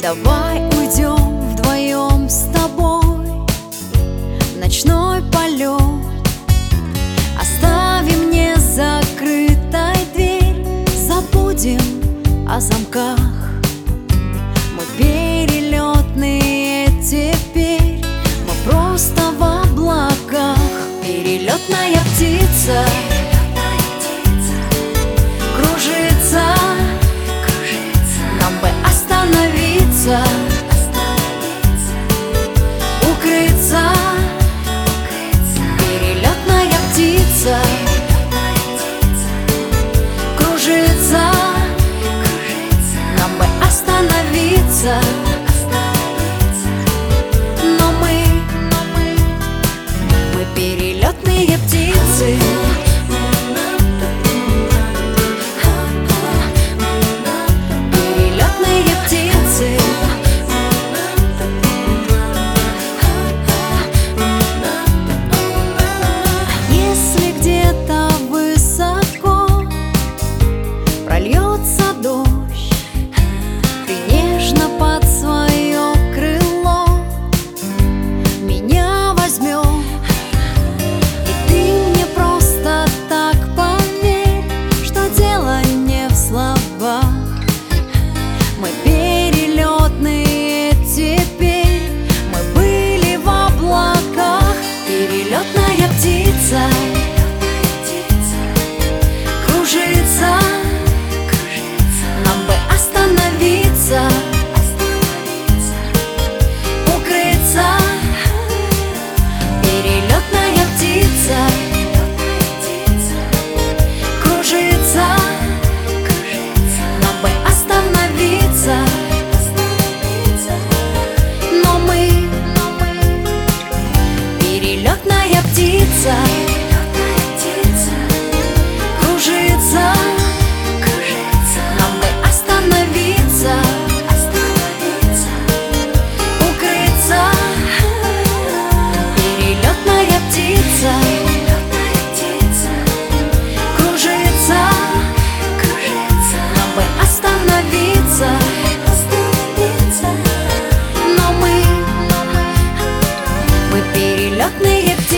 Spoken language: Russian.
Давай уйдем вдвоем с тобой в ночной полет. Оставим не закрытой дверь, забудем о замках. Мы перелетные теперь, мы просто в облаках. Перелетная птица кружится, нам бы остановиться, укрыться. Перелетная птица кружится, нам бы остановиться. Но мы перелетные птицы. Перелетные птицы. Если где-то высоко прольется дождь, ты нежно под свое крыло меня возьмешь. И ты мне просто так поверь, что дело не в словах. Мы перелетные теперь, мы были в облаках. Перелетная птица кружится, нам бы остановиться, укрыться. Перелетная птица кружится, нам бы остановиться. Но мы перелетная птица кружится, нам бы остановиться, укрыться. Перелетная птица кружится, нам бы остановиться. Но мы перелетные птицы.